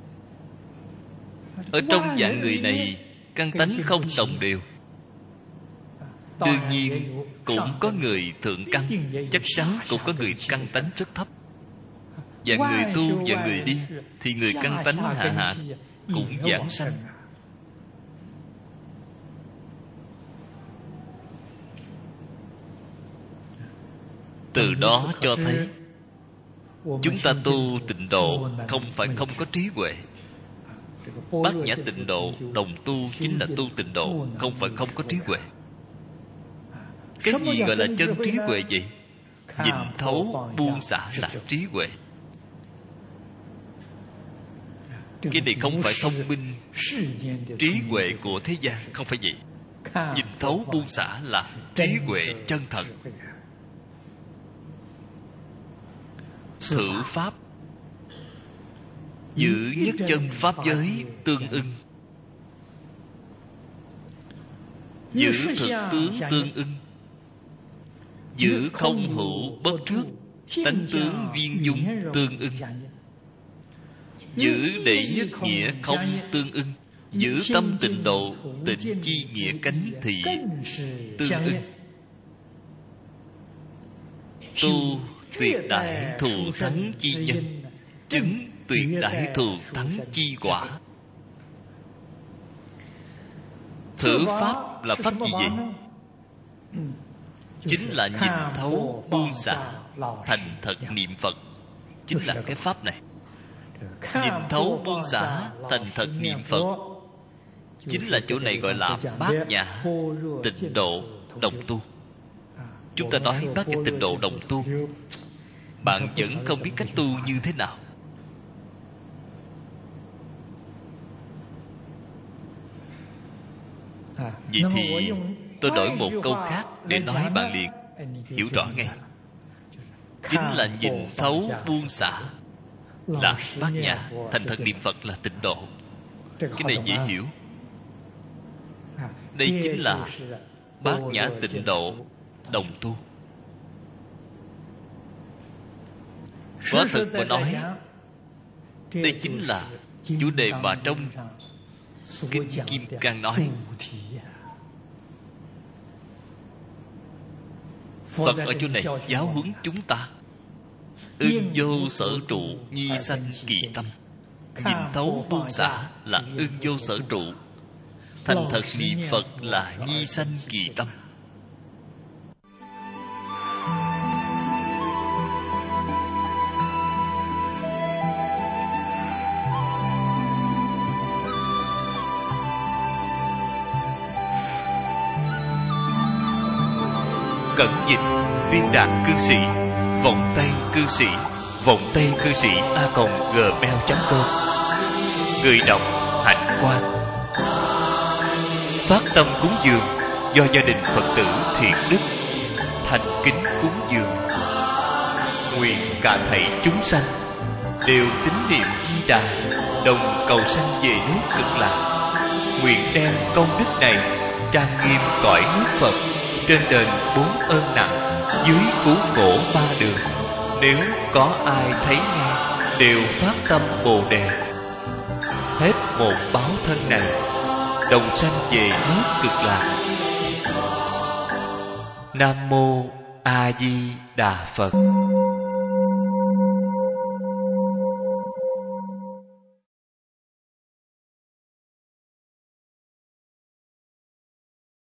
Ở trong dạng người này, căn tánh không đồng đều. Đương nhiên cũng có người thượng căn, chắc chắn cũng có người căn tánh rất thấp. và người tu và người đi, thì người căn tánh hạ hạ cũng giảng sanh. Từ đó cho thấy chúng ta tu tịnh độ không phải không có trí huệ. Bát nhã tịnh độ đồng tu chính là tu tịnh độ, không phải không có trí huệ. Cái gì gọi là chân trí huệ vậy? Nhìn thấu buông xả là trí huệ. Cái này không phải thông minh trí huệ của thế gian, không phải vậy. Nhìn thấu buông xả là trí huệ chân thật. Thử pháp giữ nhất chân pháp giới tương ưng, giữ thực tướng tương ưng, giữ không hữu bất trước, tánh tướng viên dung tương ưng, giữ đệ nhất nghĩa không tương ưng, giữ tâm tịnh độ tịnh chi nghĩa cánh thị tương ưng. Tu tuyệt đại thù thắng chi nhân, chứng tuyệt đại thù thắng chi quả. Thử pháp là pháp gì vậy? Chính là nhìn thấu buông xả, thành thật niệm Phật. Chính là cái pháp này. Nhìn thấu buông xả, thành thật niệm Phật, chính là chỗ này gọi là bát nhã tịnh độ đồng tu. Chúng ta nói bát nhã tịnh độ đồng tu, bạn vẫn không biết cách tu như thế nào. Vậy thì tôi đổi một câu khác để nói bạn liền hiểu rõ ngay. Chính là nhìn thấu buông xả là bát nhã, thành thật niệm Phật là tịnh độ. Cái này dễ hiểu. Đây chính là bát nhã tịnh độ đồng tu. Quả thực mà nói, đây chính là chủ đề mà trong Kinh Kim Cang nói. Phật ở chỗ này giáo huấn chúng ta ưng vô sở trụ, nhi sanh kỳ tâm. Nhìn thấu buông xả là ưng vô sở trụ, thành thật niệm Phật là nhi sanh kỳ tâm. Cẩn dịch Viên Đạn Cư Sĩ, Vọng Tây Cư Sĩ, Vọng Tây Cư Sĩ a còng gmail chấm com. Người đọc Hạnh Quang. Phát tâm cúng dường do gia đình Phật tử thiện đức thành kính cúng dường. Nguyện cả thảy chúng sanh đều tín niệm Di Đà, đồng cầu sanh về nước Cực Lạc. Nguyện đem công đức này trang nghiêm cõi nước Phật, trên đền bốn ơn nặng, dưới cứu khổ ba đường. Nếu có ai thấy nghe, đều phát tâm Bồ Đề. Hết một báo thân này, đồng sanh về nước Cực Lạc. Nam mô A Di Đà Phật.